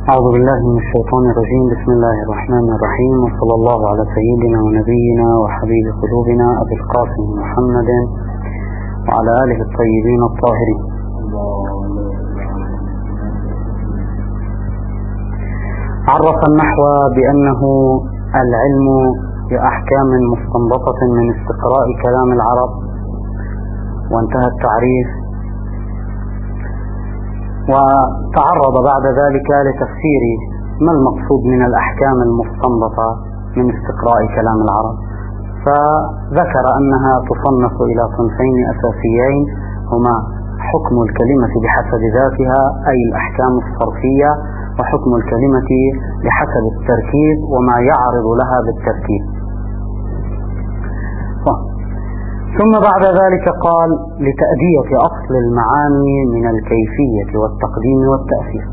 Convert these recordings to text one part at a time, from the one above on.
أعوذ بالله من الشيطان الرجيم. بسم الله الرحمن الرحيم، وصلى الله على سيدنا ونبينا وحبيب قلوبنا أبي القاسم محمد وعلى آله الطيبين الطاهرين. عرف النحو بأنه العلم بأحكام مستنبطة من استقراء كلام العرب، وانتهى التعريف، وتعرض بعد ذلك لتفسير ما المقصود من الأحكام المستنبطة من استقراء كلام العرب، فذكر أنها تصنف إلى صنفين أساسيين، هما حكم الكلمة بحسب ذاتها أي الأحكام الصرفية، وحكم الكلمة بحسب التركيب وما يعرض لها بالتركيب. ثم بعد ذلك قال لتأدية أصل المعاني من الكيفية والتقديم والتأخير.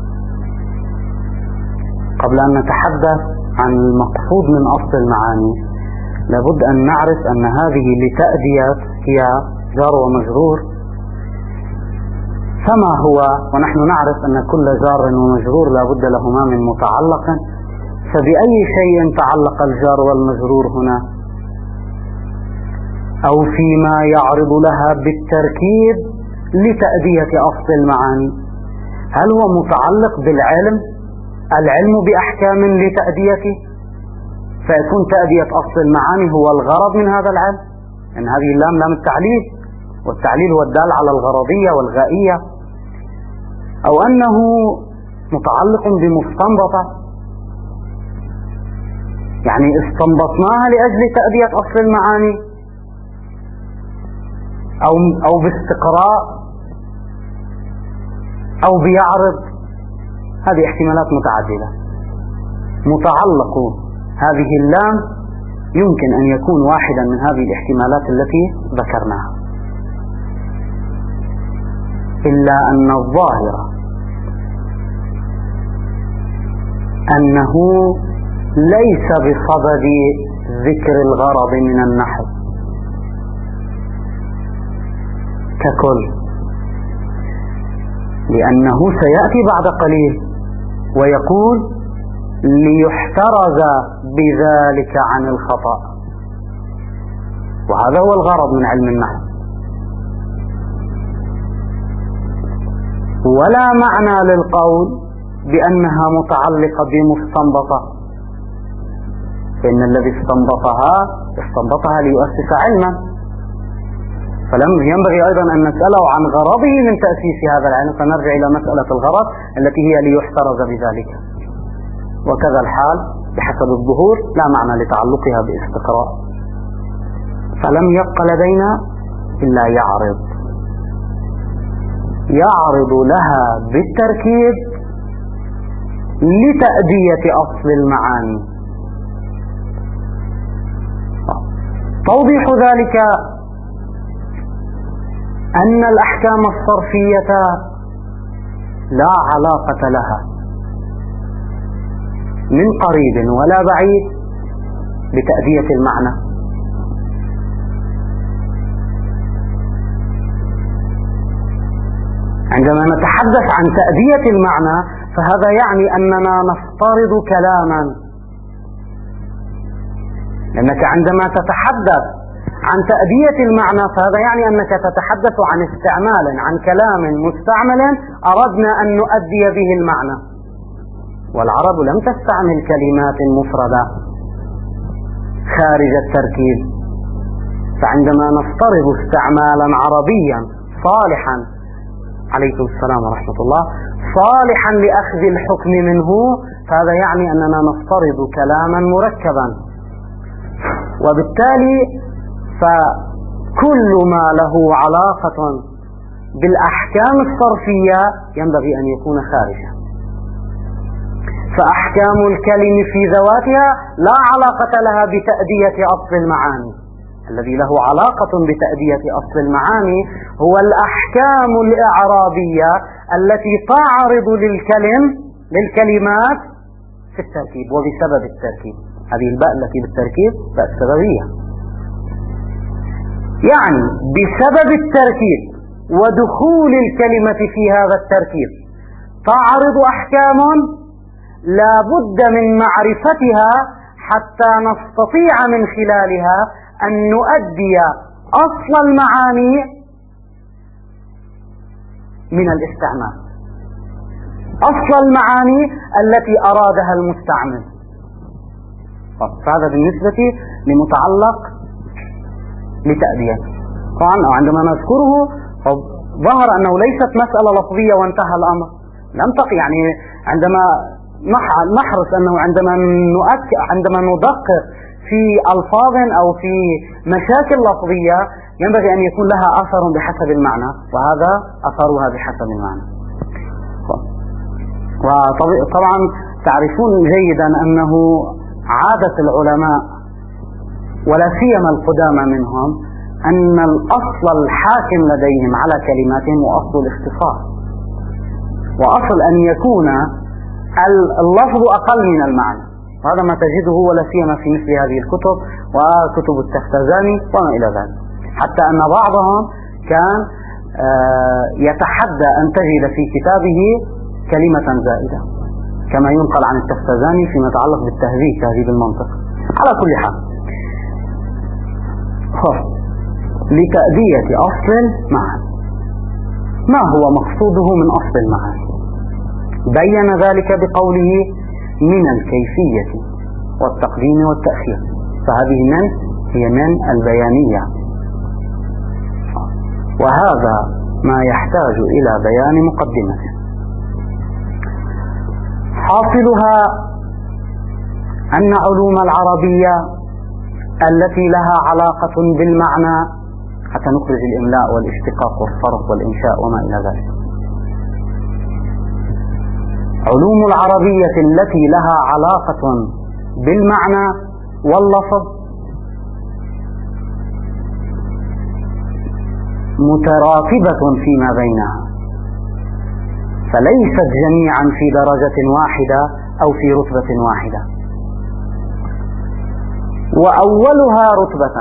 قبل أن نتحدث عن المقصود من أصل المعاني لابد أن نعرف أن هذه لتأدية هي جار ومجرور، فما هو؟ ونحن نعرف أن كل جار ومجرور لابد لهما من متعلق، فبأي شيء تعلق الجار والمجرور هنا؟ أو فيما يعرض لها بالتركيب لتأدية أصل المعاني. هل هو متعلق بالعلم؟ العلم بأحكام لتأديته، فيكون تأدية أصل المعاني هو الغرض من هذا العلم، إن هذه اللام لام التعليل، والتعليل هو الدال على الغرضية والغائية، أو أنه متعلق بمستنبطة، يعني استنبطناها لأجل تأدية أصل المعاني، أو باستقراء، أو بيعرض. هذه احتمالات متعددة. متعلق هذه اللام يمكن أن يكون واحدا من هذه الاحتمالات التي ذكرناها، إلا أن الظاهر أنه ليس بصدد ذكر الغرض من النحو ككل، لأنه سيأتي بعد قليل ويقول ليحترز بذلك عن الخطأ، وهذا هو الغرض من علم النحو. ولا معنى للقول بأنها متعلقة بمستنبطة، فإن الذي استنبطها ليؤسس علما، فلم ينبغي أيضا أن نسأله عن غرضه من تأسيس هذا العلم، فنرجع إلى مسألة الغرض التي هي ليحترز بذلك. وكذا الحال بحسب الظهور، لا معنى لتعلقها باستقراء، فلم يبق لدينا إلا يعرض لها بالتركيب لتأدية أصل المعاني. توضيح ذلك أن الأحكام الصرفية لا علاقة لها من قريب ولا بعيد بتأدية المعنى. عندما نتحدث عن تأدية المعنى فهذا يعني أننا نفترض كلاما، لأنك عندما تتحدث عن تأدية المعنى فهذا يعني أنك تتحدث عن استعمال، عن كلام مستعمل أردنا أن نؤدي به المعنى، والعرب لم تستعمل كلمات مفردة خارج التركيب، فعندما نفترض استعمالا عربيا صالحا، عليكم السلام ورحمة الله، صالحا لأخذ الحكم منه، فهذا يعني أننا نفترض كلاما مركبا، وبالتالي فكل ما له علاقة بالأحكام الصرفية ينبغي أن يكون خارجا. فأحكام الكلم في ذواتها لا علاقة لها بتأدية أصل المعاني، الذي له علاقة بتأدية أصل المعاني هو الأحكام الإعرابية التي تعرض للكلمات في التركيب وبسبب التركيب. هذه الباء التي بالتركيب باء السببية، يعني بسبب التركيب ودخول الكلمة في هذا التركيب تعرض أحكام لا بد من معرفتها حتى نستطيع من خلالها أن نؤدي أصل المعاني من الاستعمال، أصل المعاني التي أرادها المستعمل. فهذا بالنسبة لمتعلق لتأدية. طبعا عندما نذكره ظهر أنه ليست مسألة لفظية وانتهى الأمر، لم تقع. يعني عندما نحرص أنه عندما ندقق في ألفاظ أو في مشاكل لفظية ينبغي أن يكون لها أثر بحسب المعنى، وهذا أثرها بحسب المعنى. وطبعا تعرفون جيدا أنه عادة العلماء ولا سيما القدامى منهم أن الأصل الحاكم لديهم على كلماتهم هو أصل الاختصار، وأصل أن يكون اللفظ أقل من المعنى. وهذا ما تجده ولا سيما في مثل هذه الكتب وكتب التفتزاني وما إلى ذلك، حتى أن بعضهم كان يتحدى أن تجد في كتابه كلمة زائدة، كما ينقل عن التفتزاني فيما يتعلق بالتهذيب، تهذيب المنطق. على كل حال، لتأدية أصل المعاني، ما هو مقصوده من أصل المعاني؟ بين ذلك بقوله من الكيفية والتقديم والتأخير، فهذه من هي من البيانية، وهذا ما يحتاج إلى بيان مقدمته. حاصلها أن علوم العربية التي لها علاقة بالمعنى، حتى نخرج الإملاء والاشتقاق والصرف والإنشاء وما إلى ذلك، علوم العربية التي لها علاقة بالمعنى واللفظ متراتبة فيما بينها، فليست جميعا في درجة واحدة أو في رتبة واحدة. وأولها رتبة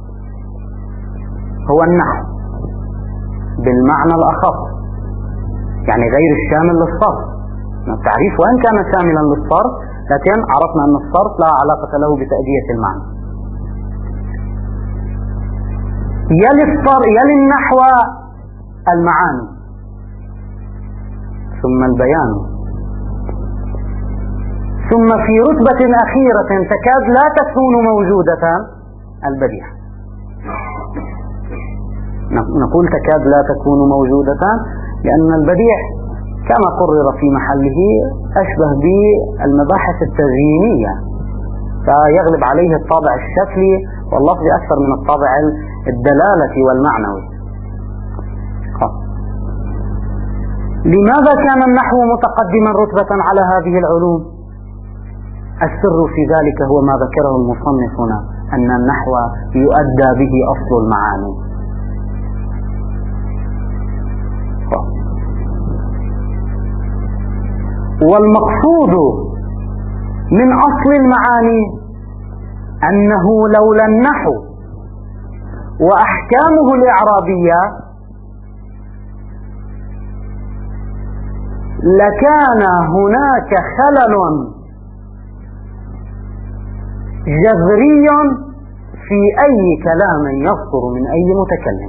هو النحو بالمعنى الأخص، يعني غير الشامل للصرف. التعريف وإن كان شاملا للصرف، لكن عرفنا أن الصرف لا علاقة له بتأدية المعنى. يلي النحو المعاني، ثم البيان، ثم في رتبة أخيرة تكاد لا تكون موجودة البديع. نقول تكاد لا تكون موجودة لأن البديع كما قرر في محله أشبه بالمباحث التزيينية، فيغلب عليه الطابع الشكلي واللفظي أكثر من الطابع الدلالة والمعنوي. لماذا كان النحو متقدما رتبة على هذه العلوم؟ السر في ذلك هو ما ذكره المصنف هنا، أن النحو يؤدى به أصل المعاني. والمقصود من أصل المعاني أنه لولا النحو وأحكامه الإعرابية لكان هناك خلل جذري في أي كلام يصدر من أي متكلم،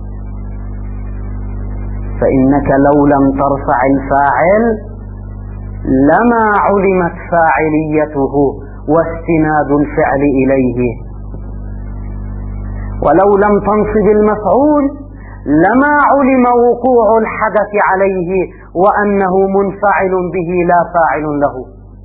فإنك لو لم ترفع الفاعل لما علمت فاعليته واستناد الفعل إليه، ولو لم تنصب المفعول لما علم وقوع الحدث عليه وأنه منفعل به لا فاعل له،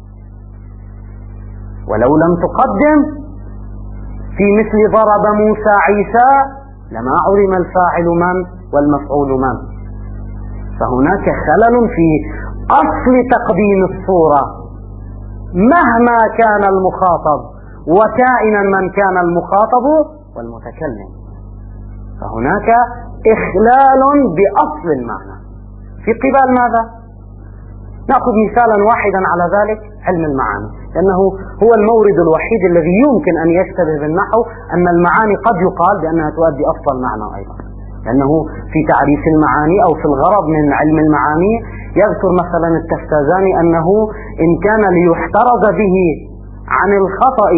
ولو لم تقدم في مثل ضرب موسى عيسى لما علم الفاعل من والمفعول من. فهناك خلل في أصل تقديم الصورة مهما كان المخاطب وكائنا من كان المخاطب والمتكلم، فهناك إخلال بأصل المعنى. في قبال ماذا؟ نأخذ مثالا واحدا على ذلك، علم المعاني، لأنه هو المورد الوحيد الذي يمكن أن يشتبه بالنحو أن المعاني قد يقال بأنها تؤدي أصل المعنى أيضا. لأنه في تعريف المعاني أو في الغرض من علم المعاني يذكر مثلا التفتازاني أنه إن كان ليحترز به عن الخطأ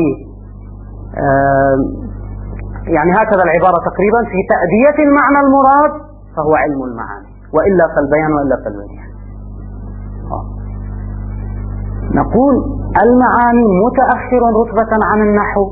يعني هكذا العبارة تقريبا في تأدية المعنى المراد فهو علم المعاني، وإلا فالبيان وإلا فالبديع. نقول المعاني متأخر رتبة عن النحو.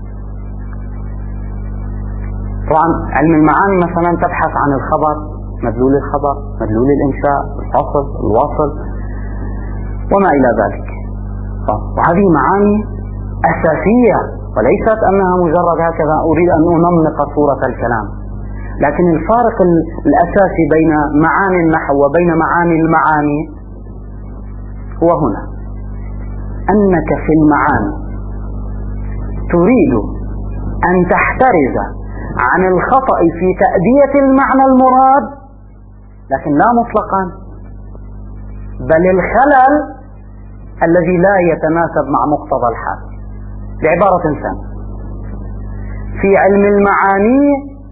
طبعا علم المعاني مثلا تبحث عن الخبر، مدلول الخبر، مدلول الإنشاء، الفصل، الوصل وما إلى ذلك. وهذه معاني أساسية، وليست أنها مجرد هكذا أريد أن أنمق صورة الكلام. لكن الفارق الأساسي بين معاني النحو وبين معاني المعاني هو هنا، أنك في المعاني تريد أن تحترز عن الخطأ في تأدية المعنى المراد، لكن لا مطلقا، بل الخلل الذي لا يتناسب مع مقتضى الحال. بعبارة ثانية، في علم المعاني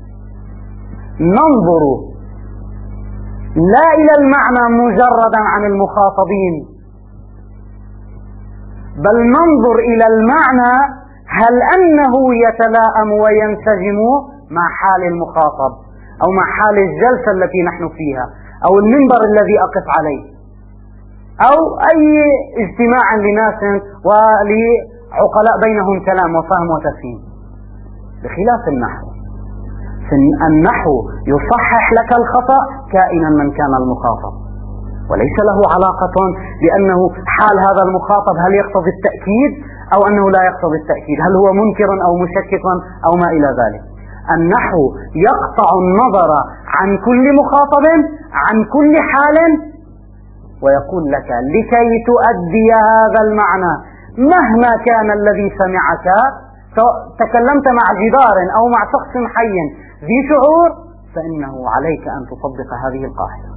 ننظر لا إلى المعنى مجردا عن المخاطبين، بل ننظر إلى المعنى هل أنه يتلائم وينسجم مع حال المخاطب أو مع حال الجلسة التي نحن فيها أو المنبر الذي أقف عليه أو أي اجتماع لناس ولعقلاء بينهم كلام وفهم وتفهيم. بخلاف النحو، النحو يصحح لك الخطأ كائنا من كان المخاطب، وليس له علاقة بأنه حال هذا المخاطب هل يقتضي التأكيد أو أنه لا يقتضي التأكيد، هل هو منكر أو مشكك أو ما إلى ذلك. النحو يقطع النظر عن كل مخاطب عن كل حال ويقول لك لكي تؤدي هذا المعنى مهما كان الذي سمعك، تكلمت مع جدار أو مع شخص حي ذي شعور، فإنه عليك أن تطبق هذه القاعدة.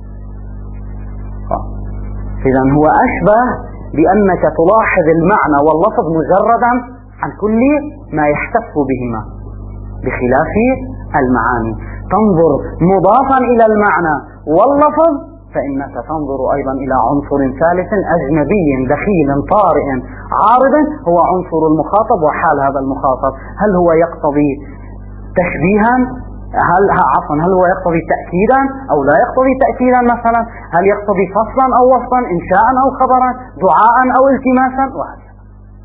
إذن هو أشبه بأنك تلاحظ المعنى واللفظ مجردا عن كل ما يحتف بهما، بخلاف المعاني تنظر مضافا إلى المعنى واللفظ، فإنك تنظر أيضا إلى عنصر ثالث أجنبي دخيل طارئ عارض، هو عنصر المخاطب وحال هذا المخاطب، هل هو يقتضي تشبيها، هل هو يقتضي تأكيدا أو لا يقتضي تأكيدا، مثلا هل يقتضي فصلا أو وصلا، إنشاء أو خبرا، دعاء أو التماسا، وهكذا.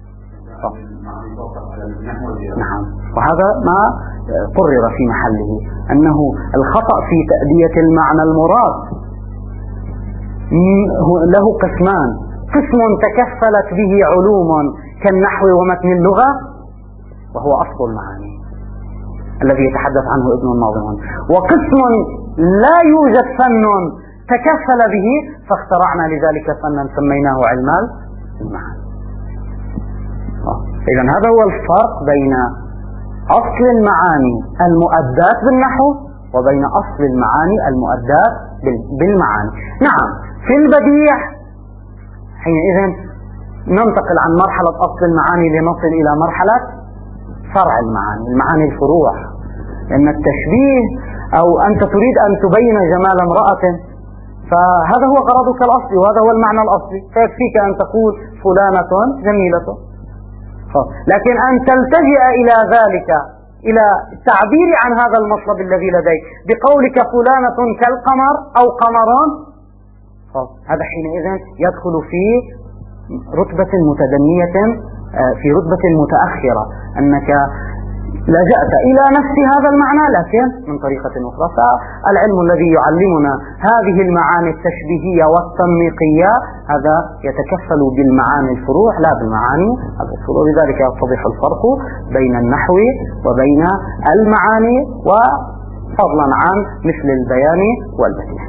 نعم، وهذا ما قرر في محله، أنه الخطأ في تأدية المعنى المراد له قسمان: قسم تكفلت به علوم كالنحو ومتن اللغة وهو أصل المعاني الذي يتحدث عنه ابن الناظم، وقسم لا يوجد فن تكفل به فاخترعنا لذلك فنا سميناه علم المعاني. إذن هذا هو الفرق بين أصل المعاني المؤدات بالنحو وبين أصل المعاني المؤدات بالمعاني. نعم، في البديع حينئذ ننتقل عن مرحلة أصل المعاني لنصل إلى مرحلة فرع المعاني الفروع، لأن التشبيه أو أنت تريد أن تبين جمال امرأة، فهذا هو غرضك الأصلي وهذا هو المعنى الأصلي، فيكفيك أن تقول فلانة جميلة. لكن أن تلتجئ إلى ذلك، إلى التعبير عن هذا المطلب الذي لديك بقولك فلانة كالقمر أو قمران، هذا حينئذ يدخل في رتبة متدنية، في رتبة متأخرة، أنك لجأت إلى نفس هذا المعنى لكن من طريقة أخرى. فالعلم الذي يعلمنا هذه المعاني التشبيهية والتنميقية هذا يتكفل بالمعاني الفروع لا بالمعاني الأصول، وبذلك يتضح الفرق بين النحو وبين المعاني، وفضلا عن مثل البيان والبديع.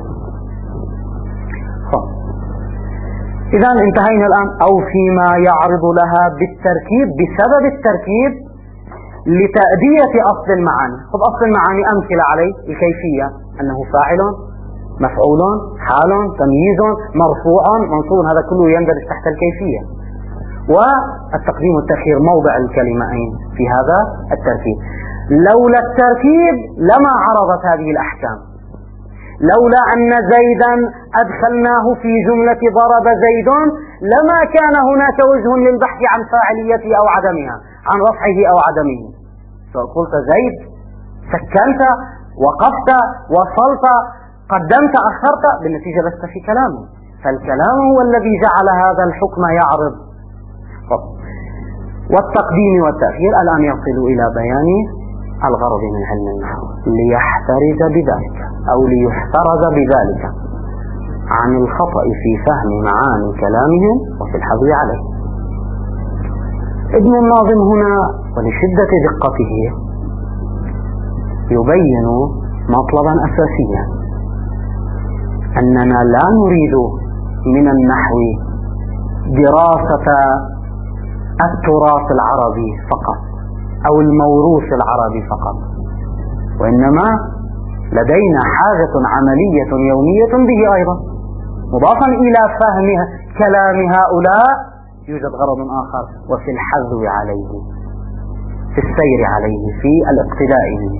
إذا انتهينا الآن، أو فيما يعرض لها بالتركيب بسبب التركيب لتأدية أصل المعاني. خذ أصل المعاني أمثلة عليه: الكيفية، أنه فاعل، مفعول، حال، تمييز، مرفوع، منصوب، هذا كله يندرج تحت الكيفية. والتقديم والتأخير موضع الكلمتين في هذا التركيب. لولا التركيب لما عرضت هذه الأحكام. لولا أن زيدا أدخلناه في جملة ضرب زيد لما كان هناك وجه للبحث عن فاعليته أو عدمها، عن رفعه أو عدمه. قلت زيد، سكنت، وقفت، وصلت، قدمت، أخرت، بالنتيجة لست في كلامه. فالكلام هو الذي جعل هذا الحكم يعرض. والتقديم والتأخير الآن يصل إلى بيان الغرض من علم النحو ليحترز بذلك أو ليحترز بذلك عن الخطأ في فهم معاني كلامهم وفي الحظ عليه. ابن الناظم هنا ولشدة دقته يبين مطلبا أساسيا، أننا لا نريد من النحو دراسة التراث العربي فقط أو الموروث العربي فقط، وإنما لدينا حاجة عملية يومية به أيضا. مضافا إلى فهم كلام هؤلاء يوجد غرض آخر، وفي الحذو عليه، في السير عليه، في الاقتداء به.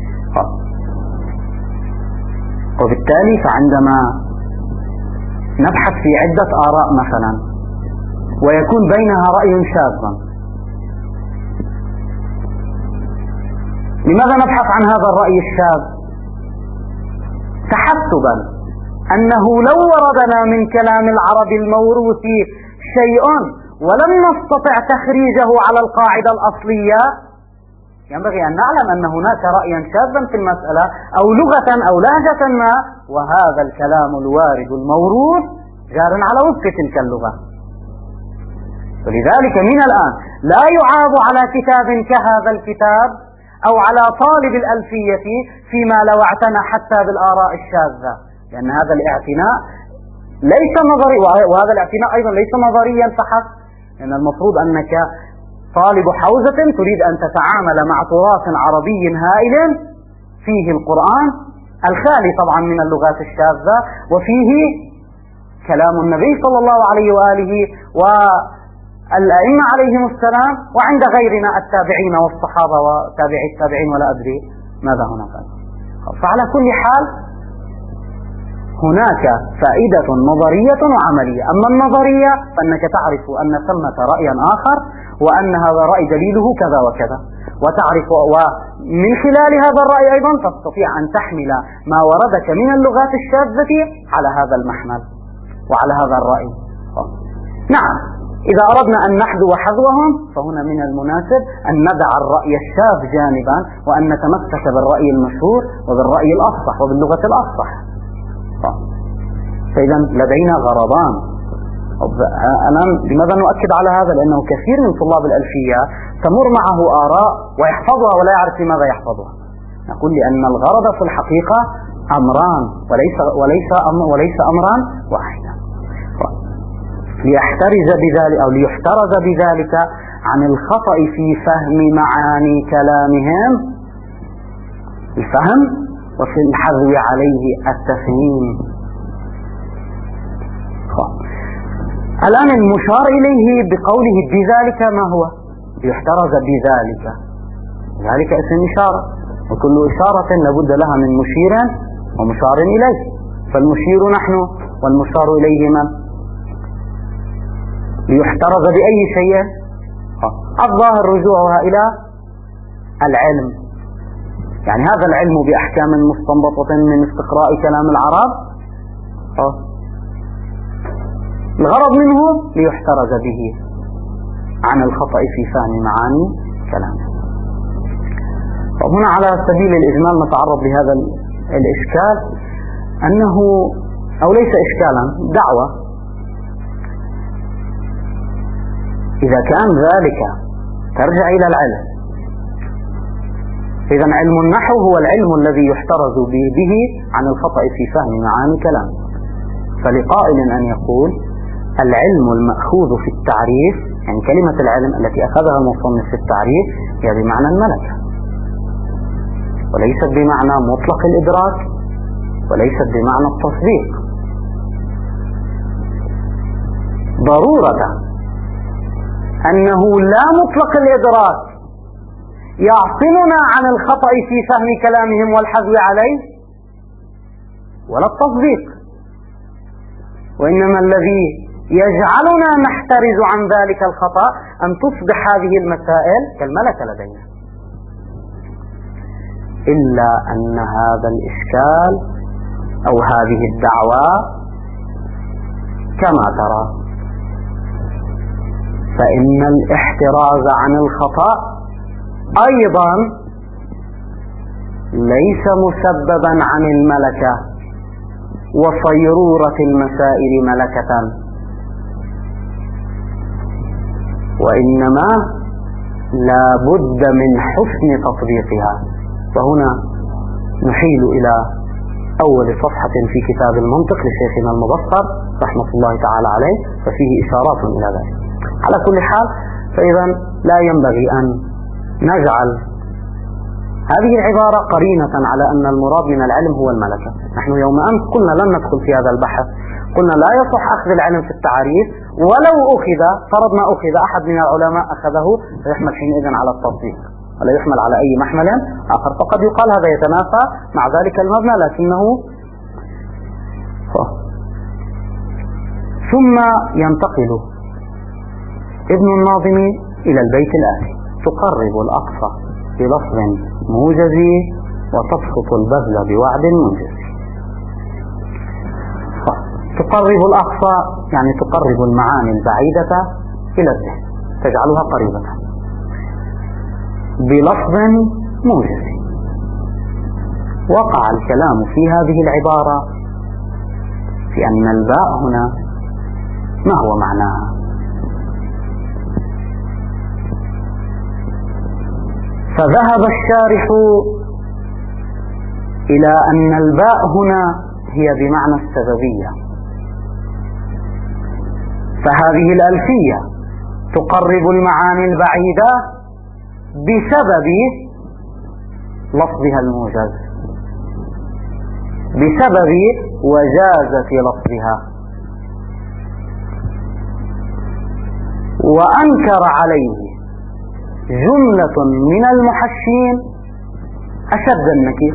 وبالتالي فعندما نبحث في عدة آراء مثلا ويكون بينها رأي شاذ، لماذا نبحث عن هذا الرأي الشاذ؟ تحسبا أنه لو وردنا من كلام العرب الموروث شيء ولم نستطع تخريجه على القاعدة الأصلية، ينبغي أن نعلم أن هناك رأيا شاذا في المسألة أو لغة أو لهجة ما، وهذا الكلام الوارد الموروث جار على وفق تلك اللغة. ولذلك من الآن لا يعاب على كتاب كهذا الكتاب أو على طالب الألفية فيما لو اعتنى حتى بالآراء الشاذة، لأن هذا الاعتناء ليس نظري، وهذا الاعتناء أيضا ليس نظريا فحسب، لأن المفروض أنك طالب حوزة تريد أن تتعامل مع تراث عربي هائل فيه القرآن الخالي طبعا من اللغات الشاذة، وفيه كلام النبي صلى الله عليه وآله والأئمة عليهم السلام، وعند غيرنا التابعين والصحابة وتابعي التابعين ولا أدري ماذا هناك. فعلى كل حال هناك فائدة نظرية وعملية. أما النظرية فأنك تعرف أن ثمة رأيا آخر وأن هذا الرأي دليله كذا وكذا، وتعرف ومن خلال هذا الرأي أيضا تستطيع أن تحمل ما وردك من اللغات الشاذة على هذا المحمل وعلى هذا الرأي. نعم، إذا أردنا أن نحذو حذوهم فهنا من المناسب أن ندع الرأي الشاذ جانبا وأن نتمسك بالرأي المشهور وبالرأي الأفصح وباللغة الأفصح. فإذا لدينا غرضان. الآن لماذا نؤكد على هذا؟ لأنه كثير من طلاب الألفية تمر معه آراء ويحفظها ولا يعرف لماذا يحفظها. نقول لأن الغرض في الحقيقة أمران وليس أمران واحدا، ليحترز بذلك أو ليحترز بذلك عن الخطأ في فهم معاني كلامهم، الفهم، وفي الحذو عليه التفهيم. الآن المشار إليه بقوله بذلك ما هو؟ ليحترز بذلك، ذلك اسم إشارة، وكل إشارة لابد لها من مشير ومشار إليه، فالمشير نحن والمشار إليه من؟ ليحترز بأي شيء؟ الظاهر رجوعها إلى العلم، يعني هذا العلم بأحكام مستنبطة من استقراء كلام العرب، الغرض منه ليحترز به عن الخطأ في فهم معاني كلامه. وهنا على سبيل الإجمال نتعرض لهذا الإشكال، أنه أو ليس إشكالا، دعوة. إذا كان ذلك ترجع إلى العلم، إذا علم النحو هو العلم الذي يحترز به عن الخطأ في فهم معاني كلامه. فلقائل أن يقول العلم المأخوذ في التعريف، يعني كلمة العلم التي أخذها المصنف في التعريف هي بمعنى الملكة، وليست بمعنى مطلق الإدراك، وليست بمعنى التصديق. ضرورة أنه لا مطلق الإدراك يعصمنا عن الخطأ في فهم كلامهم والحذو عليه ولا التصديق، وإنما الذي يجعلنا نحترز عن ذلك الخطأ أن تصبح هذه المسائل كالملكة لدينا. إلا أن هذا الإشكال أو هذه الدعوة كما ترى فإن الاحتراز عن الخطأ أيضا ليس مسببا عن الملكة وصيرورة المسائل ملكة، وإنما لا بد من حسن تطبيقها. وهنا نحيل إلى أول صفحة في كتاب المنطق لشيخنا المبصر رحمة الله تعالى عليه، ففيه إشارات إلى ذلك. على كل حال، فإذا لا ينبغي أن نجعل هذه العبارة قرينة على أن المراد من العلم هو الملكة. نحن يوم أمس قلنا لن ندخل في هذا البحث، قلنا لا يصح أخذ العلم في التعريف، ولو أخذ فرضنا أخذ أحد من العلماء أخذه فيحمل حينئذ على التطبيق ولا يحمل على أي محمل آخر، فقد يقال هذا يتنافى مع ذلك المبنى، لكنه ثم ينتقل ابن الناظم إلى البيت الآتي: تقرب الأقصى بلفظ موجز وتسقط البذل بوعد منجز. تقرب الأقصى يعني تقرب المعاني البعيدة إلى الذهن، تجعلها قريبة بلفظ موجز. وقع الكلام في هذه العبارة في أن الباء هنا ما هو معناها؟ فذهب الشارح إلى أن الباء هنا هي بمعنى السببية، فهذه الألفية تقرب المعاني البعيدة بسبب لفظها الموجز، بسبب وجازة لفظها. وأنكر عليه جملة من المحشين أشد النكير،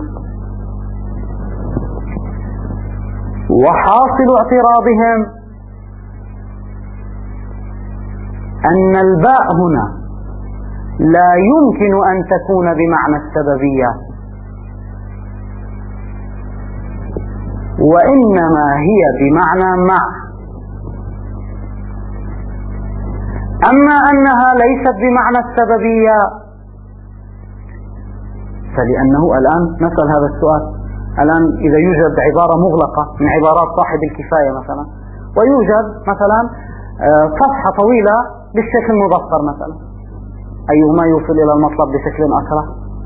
وحاصل اعتراضهم أن الباء هنا لا يمكن أن تكون بمعنى السببية، وإنما هي بمعنى مع. أما أنها ليست بمعنى السببية فلأنه الآن نسأل هذا السؤال. الآن إذا يوجد عبارة مغلقة من عبارات صاحب الكفاية مثلا، ويوجد مثلا صفحة طويلة بالشيخ المبصر مثلا، أيهما يوصل إلى المطلب بشكل أسرع؟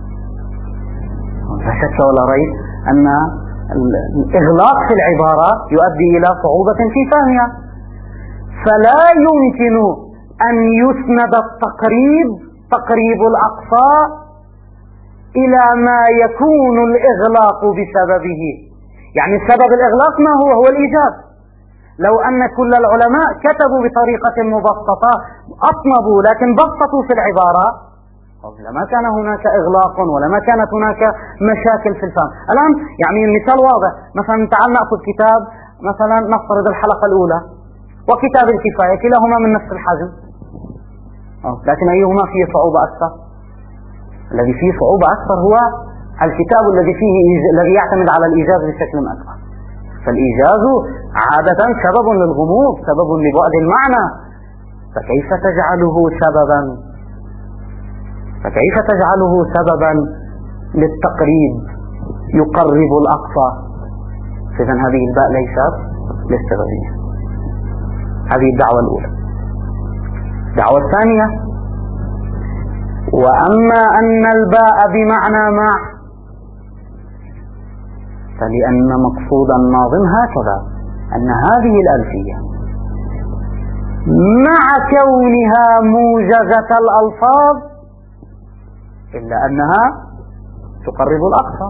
لا شك ولا ريب أن الإغلاق في العبارة يؤدي إلى صعوبة في فهمها، فلا يمكن أن يسند تقريب الأقصى إلى ما يكون الإغلاق بسببه. يعني سبب الإغلاق ما هو الإيجاز. لو أن كل العلماء كتبوا بطريقة مبسطة أطنبوا لكن بسطوا في العبارة لما كان هناك إغلاق ولما كانت هناك مشاكل في الفهم. الآن يعني مثال واضح، مثلا تعال نأخذ كتاب مثلا نفترض الحلقة الأولى وكتاب الكفاية، كلاهما من نفس الحجم، لكن أيهما فيه صعوبة أكثر؟ الذي فيه صعوبة أكثر هو الكتاب الذي يعتمد على الإيجاز بشكل أكبر. فالإيجاز عادة سبب للغموض، سبب لبعد المعنى، فكيف تجعله سببا للتقريب يقرب الأقصى؟ إذن هذه الباء ليست للسببية. هذه الدعوة الأولى. الدعوة الثانية: وأما أن الباء بمعنى مع فلأن مقصود الناظم هكذا أن هذه الألفية مع كونها موجزة الألفاظ إلا أنها تقرب الأقصى.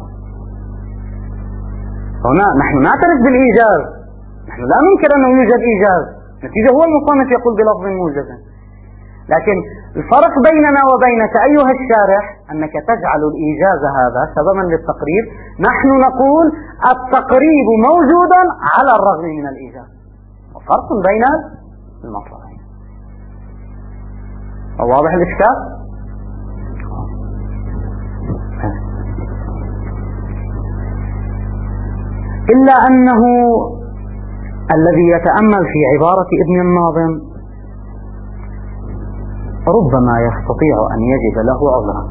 هنا نحن نعترف بالإيجاز، نحن لا ننكر أنه يوجد إيجاز، نتيجة هو المصنف يقول بلفظ موجز، لكن الفرق بيننا وبينك أيها الشارح أنك تجعل الإيجاز هذا سببا للتقريب، نحن نقول التقريب موجودا على الرغم من الإيجاز، وفرق بين المطلبين. واضح الإشكال؟ إلا أنه الذي يتأمل في عبارة ابن الناظم ربما يستطيع أن يجد له عذرا.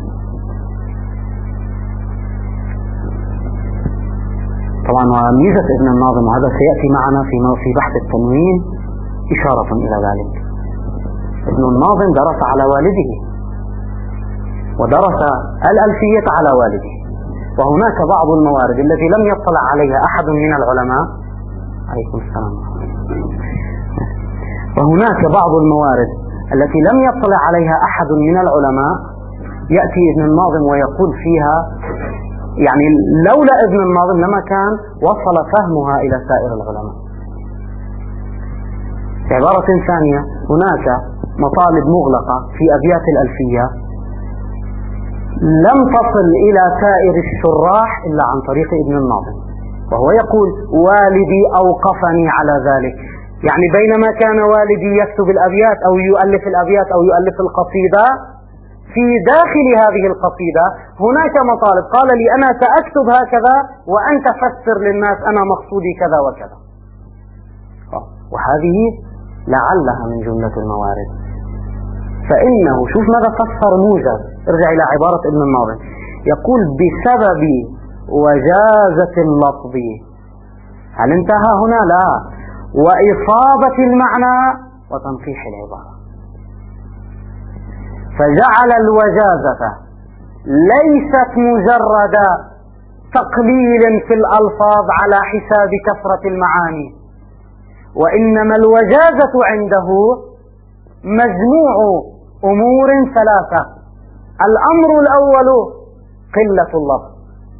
طبعا وميزة ابن الناظم، وهذا سيأتي معنا في بحث التنوين إشارة إلى ذلك، ابن الناظم درس على والده ودرس الألفية على والده، وهناك بعض الموارد التي لم يطلع عليها أحد من العلماء. عليكم السلام. وهناك بعض الموارد التي لم يطلع عليها أحد من العلماء، يأتي ابن الناظم ويقول فيها، يعني لولا ابن الناظم لما كان وصل فهمها إلى سائر العلماء. في عبارة ثانية، هناك مطالب مغلقة في أبيات الألفية لم تصل إلى سائر الشراح إلا عن طريق ابن الناظم، وهو يقول والدي أوقفني على ذلك. يعني بينما كان والدي يكتب الأبيات أو يؤلف الأبيات أو يؤلف القصيدة، في داخل هذه القصيدة هناك مطالب، قال لي أنا سأكتب هكذا وأنت فسر للناس أنا مقصودي كذا وكذا. وهذه لعلها من جملة الموارد. فإنه شوف ماذا فسر موجز، ارجع إلى عبارة ابن الناظم، يقول بسبب وجازة اللفظ. هل انتهى هنا؟ لا، وإصابة المعنى وتنقيح العبارة. فجعل الوجازة ليست مجرد تقليل في الألفاظ على حساب كثرة المعاني، وإنما الوجازة عنده مجموع أمور ثلاثة. الأمر الأول قلة اللفظ،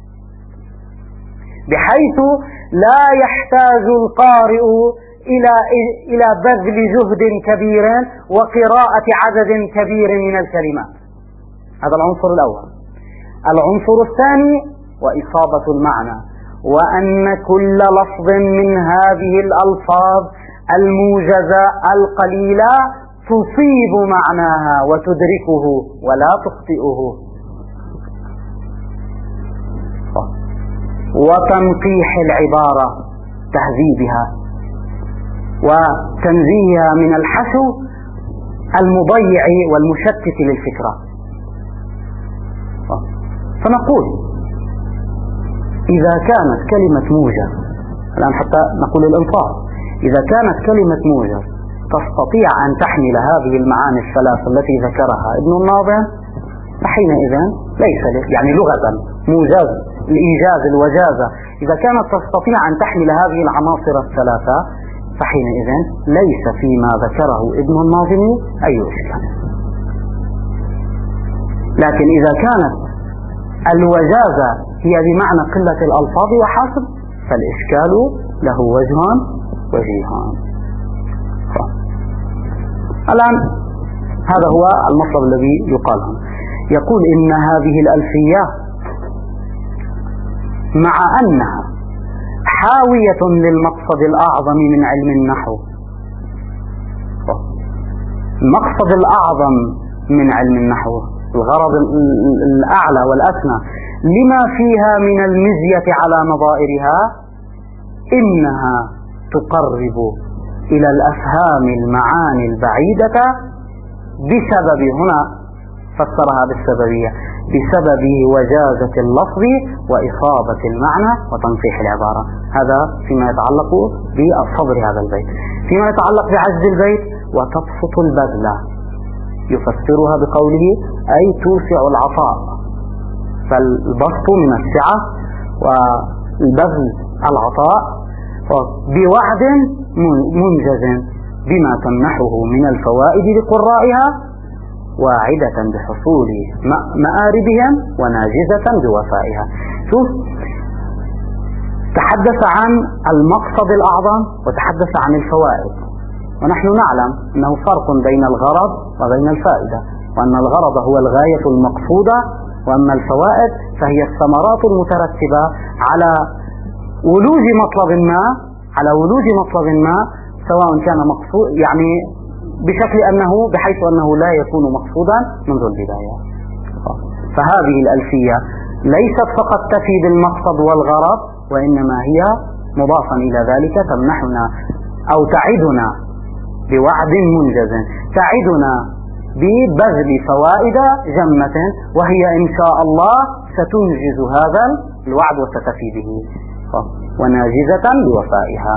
بحيث لا يحتاج القارئ إلى بذل جهد كبير وقراءة عدد كبير من الكلمات. هذا العنصر الأول. العنصر الثاني وإصابة المعنى، وأن كل لفظ من هذه الألفاظ الموجزة القليلة تصيب معناها وتدركه ولا تخطئه. وتنقيح العبارة، تهذيبها وتنزيهها من الحشو المضيع والمشتت للفكرة. فنقول إذا كانت كلمة موجز، الآن حتى نقول الإنصاف، إذا كانت كلمة موجز تستطيع أن تحمل هذه المعاني الثلاث التي ذكرها ابن الناظم، فحينئذ ليس يعني لغة موجز، الإيجاز، الوجازة، إذا كانت تستطيع أن تحمل هذه العناصر الثلاثة، فحينئذ ليس فيما ذكره ابن الناظم أي إشكال. لكن إذا كانت الوجازة هي بمعنى قلة الألفاظ وحسب، فالإشكال له وجهان. الآن هذا هو المطلب الذي يقال هنا. يقول إن هذه الألفية مع أنها حاوية للمقصد الأعظم من علم النحو، المقصد الأعظم من علم النحو، الغرض الأعلى والأسنى لما فيها من المزية على نظائرها، إنها تقرب إلى الأفهام المعاني البعيدة بسبب، هنا فسرها بالسببية، بسبب وجازة اللفظ وإصابة المعنى وتنقيح العبارة. هذا فيما يتعلق بصدر هذا البيت. فيما يتعلق بعجز البيت، وتبسط البذل، يفسرها بقوله أي توسع العطاء، فالبسط من السعة والبذل العطاء، بوعد منجز بما تمنحه من الفوائد لقرائها، واعدة بحصول مآربهم وناجزة بوفائها. شوف، تحدث عن المقصد الأعظم وتحدث عن الفوائد، ونحن نعلم أنه فرق بين الغرض وبين الفائدة، وأن الغرض هو الغاية المقصودة، وأما الفوائد فهي الثمرات المترتبة على ولوج مطلب ما سواء كان مقصود يعني بحيث أنه لا يكون مقصودا منذ البداية. فهذه الألفية ليست فقط تفي بالمقصد والغرض، وإنما هي مضافا إلى ذلك تمنحنا أو تعدنا بوعد منجز، تعدنا ببذل فوائد جمة، وهي إن شاء الله ستنجز هذا الوعد وستفي به وناجزة بوفائها.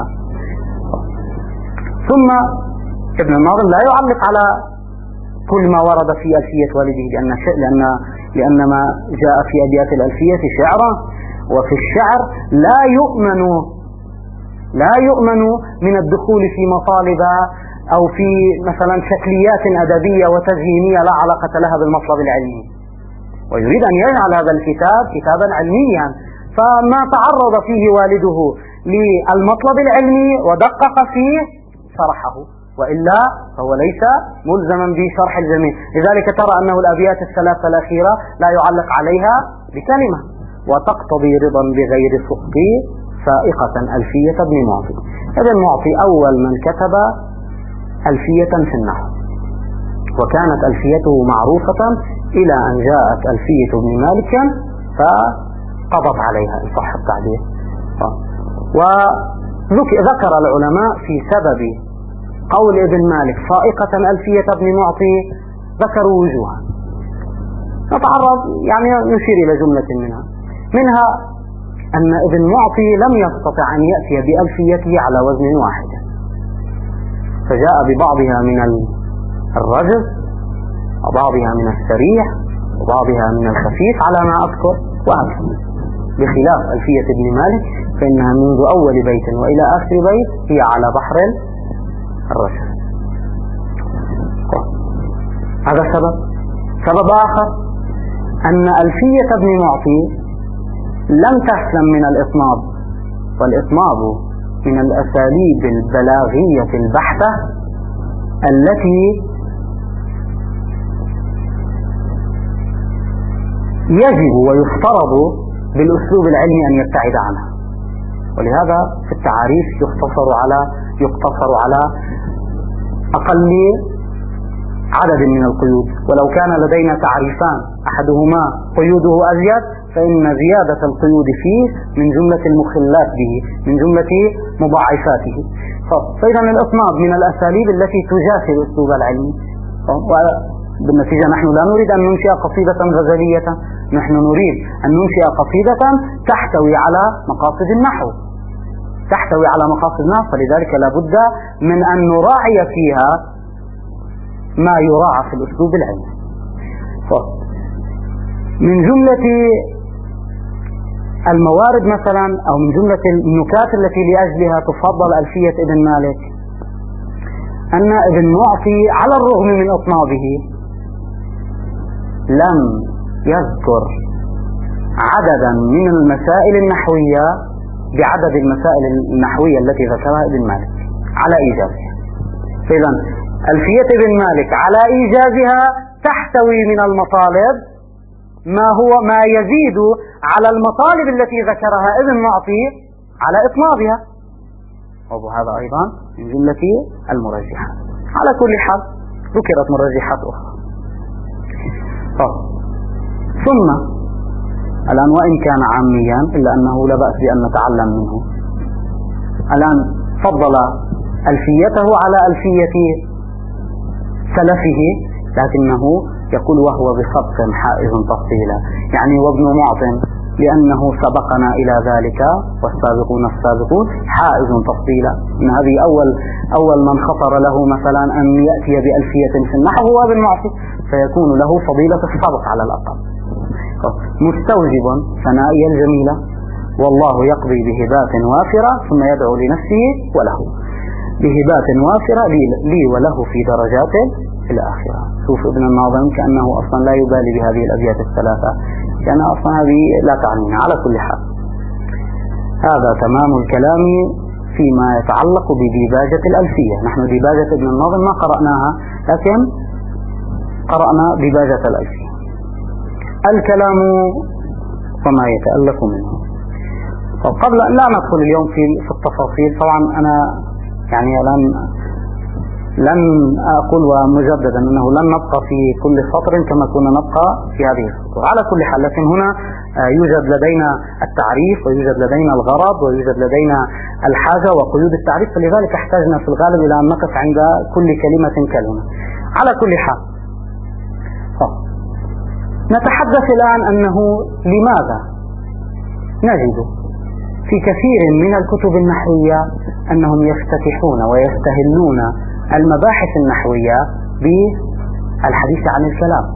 ثم ابن الناظم لا يعلق على كل ما ورد في ألفية والده، لأن ما جاء في أبيات الألفية شعرا، وفي الشعر لا يؤمن من الدخول في مطالب أو في مثلا شكليات أدبية وتزيينية لا علاقة لها بالمطلب العلمي، ويريد أن يجعل هذا الكتاب كتابا علميا، فما تعرض فيه والده للمطلب العلمي ودقق فيه شرحه، وإلا فهو ليس ملزما بشرح الجميع. لذلك ترى أنه الأبيات الثلاثة الأخيرة لا يعلق عليها بكلمة، وتقتضي رضا بغير سخط فائقة ألفية ابن معطي. ابن معطي أول من كتب ألفية في النحو، وكانت ألفيته معروفة إلى أن جاءت ألفية ابن مالك فقضت عليها إن صح التعبير. وذكر العلماء في سبب قول ابن مالك فائقة ألفية ابن معطي ذكروا وجوها، نتعرض يعني نشير إلى جملة منها أن ابن معطي لم يستطع أن يأتي بألفيته على وزن واحد، فجاء ببعضها من الرجز وبعضها من السريع وبعضها من الخفيف على ما أذكر، وهكذا بخلاف ألفية ابن مالك فإنها منذ أول بيت وإلى آخر بيت هي على بحر الرجز. هذا سبب آخر أن ألفية ابن معطي لم تسلم من الإطناب، والإطناب من الأساليب البلاغية البحتة التي يجب ويفترض بالأسلوب العلمي أن يبتعد عنها، ولهذا في التعاريف يقتصر على أقل عدد من القيود، ولو كان لدينا تعريفان أحدهما قيوده أزيد فإن زيادة القيود فيه من جملة المخلات به، من جملة مضاعفاته. فإذا الإطناب من الأساليب التي تجافي الأسلوب العلمي، وبالنتيجة نحن لا نريد أن ننشئ قصيدة غزلية، نحن نريد أن ننشئ قصيدة تحتوي على مقاصد النحو، فلذلك لا بد من أن نراعي فيها ما يراعى في الأسلوب العلمي. من جملة الموارد مثلا أو من جملة النكات التي لأجلها تفضل ألفية ابن مالك أن ابن معطي على الرغم من إطنابه لم يذكر عددا من المسائل النحوية بعدد المسائل النحوية التي ذكرها ابن مالك على إيجازها. فإذا ألفية ابن مالك على إيجازها تحتوي من المطالب ما يزيد على المطالب التي ذكرها ابن معطي على إطنابها، وهذا أيضا من جملة المرجحات. على كل حال ذكرت مرجحات أخرى. ثم الآن وإن كان عاميا إلا أنه لا بأس بأن نتعلم منه. الآن فضل ألفيته على ألفية سلفه، لكنه يقول وهو بسبق حائز تفصيلا، يعني وابن معطٍ لأنه سبقنا إلى ذلك والسابقون حائز تفصيلا. إن هذه أول من خطر له مثلا أن يأتي بألفية في النحو هو ابن معطي، فيكون له فضيلة السبق على الأقل، مستوجب ثنائي الجميلة، والله يقضي بهبات وافرة ثم يدعو لنفسه وله بهبات وافرة لي وله في درجات في الآخرة. شوف ابن الناظم كأنه أصلا لا يبالي بهذه الأبيات الثلاثة، كأن أصلا هذه لا تعنينا. على كل حال هذا تمام الكلام فيما يتعلق بديباجة الألفية. نحن ديباجة ابن الناظم ما قرأناها، لكن قرأنا ديباجة الألفية. الكلام وما يتألف منه. قبل لا ندخل اليوم في التفاصيل، طبعا أنا يعني لن أقول ومجددا أنه لن نبقى في كل سطر كما كنا نبقى في هذه السطور على كل حال، لكن هنا يوجد لدينا التعريف ويوجد لدينا الغرض ويوجد لدينا الحاجة وقيود التعريف، فلذلك احتاجنا في الغالب إلى أن نقف عند كل كلمة كلمة. على كل حال نتحدث الآن أنه لماذا نجد في كثير من الكتب النحوية أنهم يفتتحون ويستهلون المباحث النحوية بالحديث عن الكلام.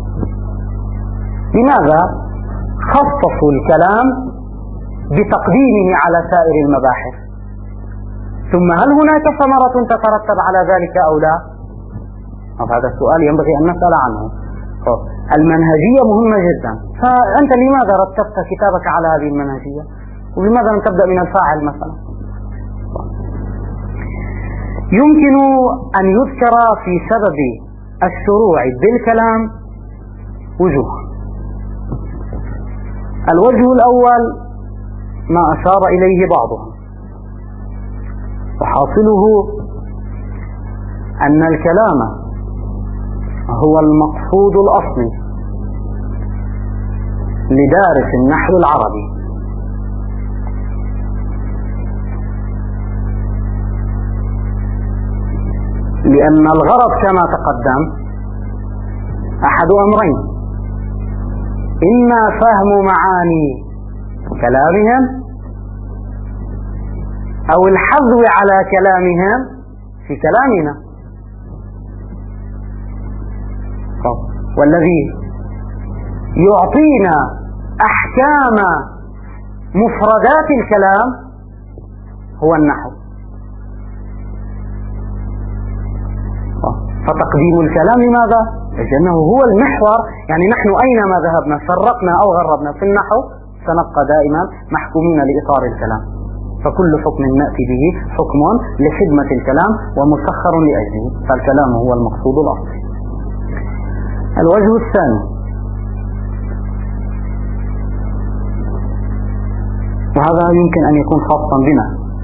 لماذا خصصوا الكلام بتقديمه على سائر المباحث؟ ثم هل هناك ثمرة تترتب على ذلك أو لا؟ هذا السؤال ينبغي أن نسأل عنه. المنهجية مهمة جدا، فأنت لماذا رتبت كتابك على هذه المنهجية؟ ولماذا لم تبدأ من الفاعل مثلا؟ يمكن أن يذكر في سبب الشروع بالكلام وجوه. الوجه الأول ما أشار إليه بعضهم، وحاصله أن الكلام هو المقصود الأصلي لدارس النحو العربي، لأن الغرض كما تقدم أحد أمرين: إما فهم معاني كلامهم أو الحظو على كلامهم في كلامنا. والذي يعطينا أحكام مفردات الكلام هو النحو. فتقديم الكلام لماذا؟ لأنه هو المحور. يعني نحن أينما ذهبنا فرقنا أو غربنا في النحو سنبقى دائما محكومين لإطار الكلام، فكل حكم نأتي به حكم لخدمة الكلام ومسخر لأجله، فالكلام هو المقصود الأصلي. الوجه الثاني، وهذا يمكن أن يكون خاصا بنا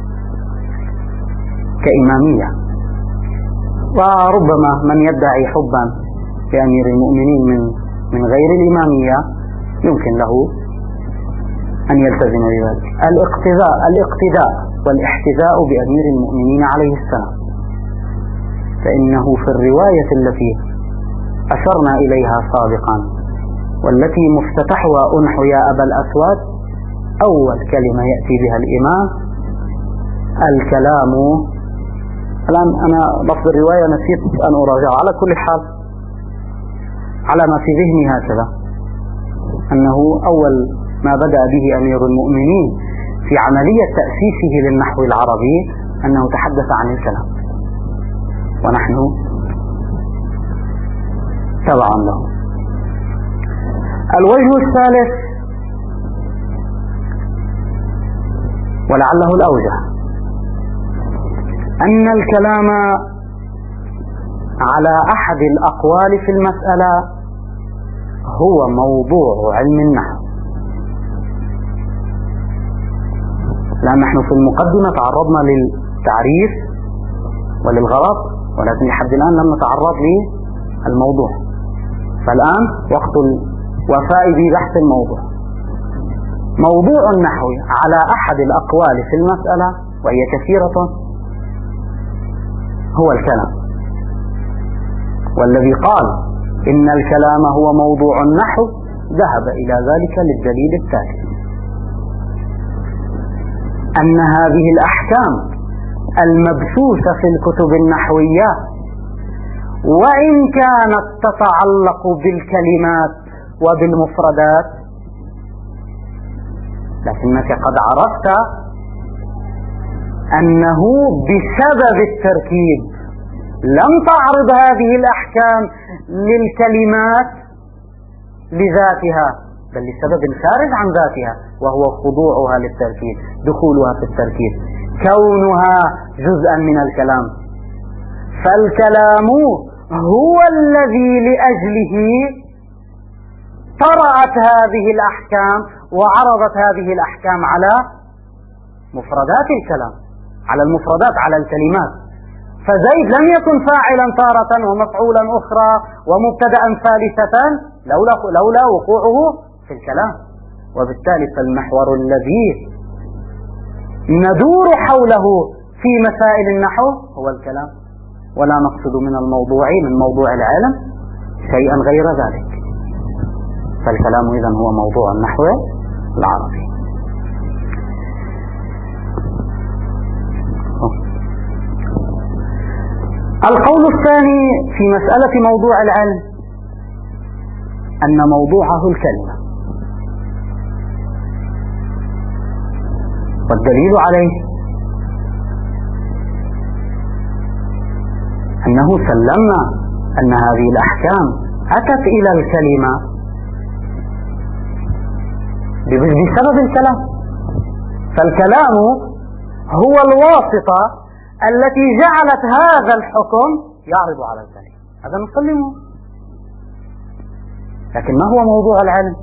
كإمامية، وربما من يدعي حبا لأمير المؤمنين من غير الإمامية يمكن له أن يلتزم بذلك. الاقتداء والاحتذاء بأمير المؤمنين عليه السلام، فإنه في الرواية التي أشرنا إليها سابقا والتي مفتتحها أنحو يا أبا الأسود، أول كلمة يأتي بها الإمام الكلام. الآن أنا لفظ الرواية نسيت أن أراجعه، على كل حال على ما في ذهني هكذا أنه أول ما بدأ به أمير المؤمنين في عملية تأسيسه للنحو العربي أنه تحدث عن الكلام، ونحن تبعا له. الوجه الثالث ولعله الأوجه أن الكلام على أحد الأقوال في المسألة هو موضوع علم النحو. لأن نحن في المقدمة تعرضنا للتعريف وللغرض، ولكن لحد الآن لم نتعرض للموضوع، فالآن وقت الوفاء ببحث الموضوع. موضوع النحو على أحد الأقوال في المسألة وهي كثيرة هو الكلام، والذي قال إن الكلام هو موضوع النحو ذهب إلى ذلك للدليل التالي: أن هذه الأحكام المبثوثة في الكتب النحوية وإن كانت تتعلق بالكلمات وبالمفردات، لكنك قد عرفت أنه بسبب التركيب لم تعرض هذه الأحكام للكلمات لذاتها، بل لسبب خارج عن ذاتها، وهو خضوعها للتركيب، دخولها في التركيب، كونها جزءا من الكلام. فالكلام هو الذي لأجله طرأت هذه الأحكام وعرضت هذه الأحكام على مفردات الكلام، على المفردات، على الكلمات. فزيد لم يكن فاعلا تارة ومفعولا أخرى ومبتدأ ثالثة لولا وقوعه في الكلام. وبالتالي فالمحور الذي ندور حوله في مسائل النحو هو الكلام، ولا نقصد من الموضوع، من موضوع العلم، شيئا غير ذلك. فالكلام إذن هو موضوع النحو العربي. القول الثاني في مسألة موضوع العلم أن موضوعه الكلمة، والدليل عليه أنه سلمنا أن هذه الأحكام أتت إلى الكلمة بسبب الكلام. فالكلام هو الواسطة التي جعلت هذا الحكم يعرض على الكلمة، هذا نسلمه. لكن ما هو موضوع العلم؟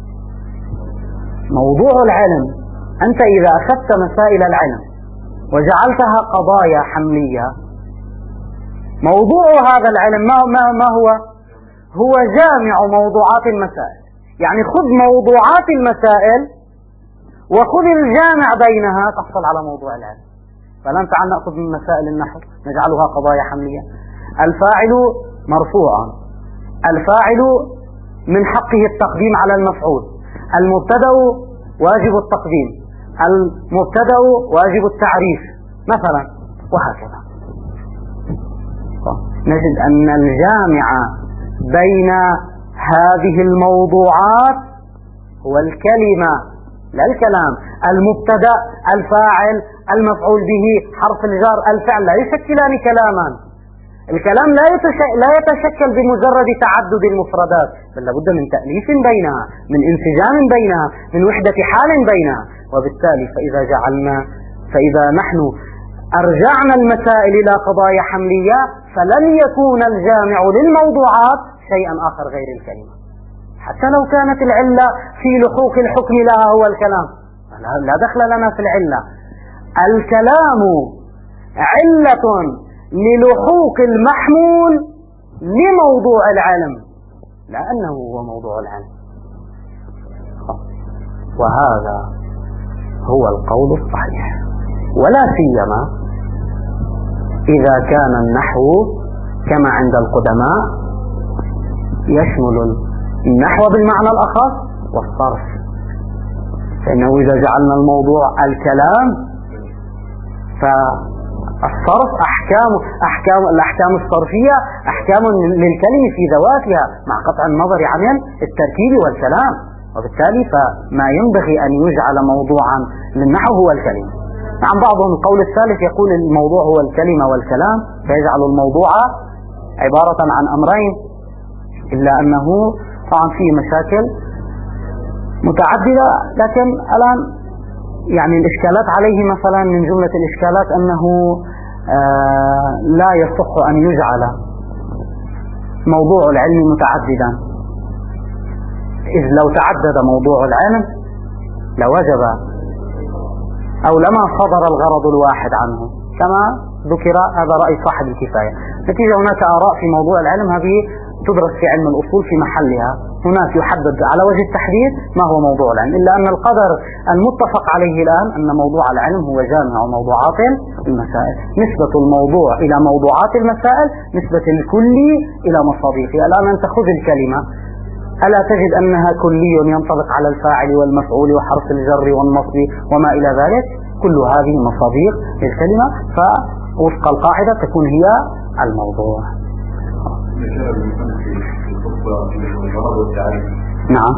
موضوع العلم أنت إذا أخذت مسائل العلم وجعلتها قضايا حملية، موضوع هذا العلم ما هو؟ هو جامع موضوعات المسائل. يعني خذ موضوعات المسائل وخذ الجامع بينها تحصل على موضوع العلم. فلن تعال نأخذ من مسائل النحو نجعلها قضايا حملية. الفاعل مرفوع، الفاعل من حقه التقديم على المفعول، المبتدأ واجب التقديم، المبتدأ واجب التعريف مثلا، وهكذا. نجد أن الجامع بين هذه الموضوعات هو الكلمة لا الكلام. المبتدأ، الفاعل، المفعول به، حرف الجر، الفعل لا يشكلان كلاما. الكلام لا يتشكل بمجرد تعدد المفردات، بل لابد من تأليف بينها، من انسجام بينها، من وحدة حال بينها. وبالتالي فإذا نحن أرجعنا المسائل إلى قضايا حملية فلن يكون الجامع للموضوعات شيئا آخر غير الكلمة، حتى لو كانت العلة في لحوق الحكم لها هو الكلام، لا دخل لنا في العلة. الكلام علة للحوق المحمول لموضوع العلم، لا أنه هو موضوع العلم. وهذا هو القول الصحيح، ولا سيما إذا كان النحو كما عند القدماء يشمل النحو بالمعنى الأخص والصرف. فإنه إذا جعلنا الموضوع الكلام فالصرف الأحكام الصرفية أحكام للكلمة في ذواتها مع قطع النظر عن التركيب والكلام. وبالتالي فما ينبغي أن يجعل موضوعا للنحو هو الكلمة. نعم، بعضهم القول الثالث يقول الموضوع هو الكلمة والكلام، فيجعل الموضوع عبارة عن أمرين، إلا أنه طبعا فيه مشاكل متعددة. لكن الآن يعني الإشكالات عليه مثلا من جملة الإشكالات أنه لا يصح أن يجعل موضوع العلم متعددا، إذ لو تعدد موضوع العلم لوجب أو لما صدر الغرض الواحد عنه كما ذكر. هذا رأي صاحب الكفاية. نتيجة هناك آراء في موضوع العلم، هذه تدرس في علم الأصول في محلها. هناك يحدد على وجه التحديد ما هو موضوع العلم، إلا أن القدر المتفق عليه الآن أن موضوع العلم هو جامع موضوعات المسائل، نسبة الموضوع إلى موضوعات المسائل نسبة الكلي إلى مصادقه. الآن أنت خذ الكلمة، ألا تجد أنها كلي ينطبق على الفاعل والمفعول وحرف الجر والنصب وما إلى ذلك؟ كل هذه مصادق للكلمة، فوفق القاعدة تكون هي الموضوع. نعم.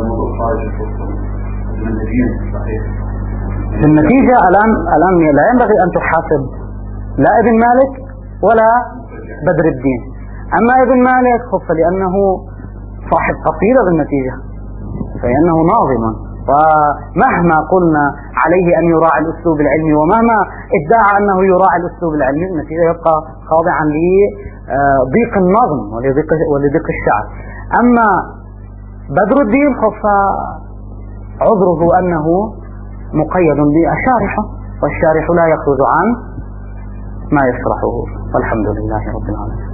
بالنتيجة الآن لا ينبغي أن تحاسب لا ابن مالك ولا بدر الدين. أما ابن مالك خف لأنه صاحب قصيدة بالنتيجة، فإنه ناظم، ومهما قلنا عليه أن يراعي الأسلوب العلمي ومهما ادعى أنه يراعي الأسلوب العلمي، النتيجة يبقى خاضعا لضيق النظم ولضيق الشعر. أما بدر الدين فعذره أنه مقيد بالشارح، والشارح لا يخرج عن ما يشرحه، والحمد لله رب العالمين.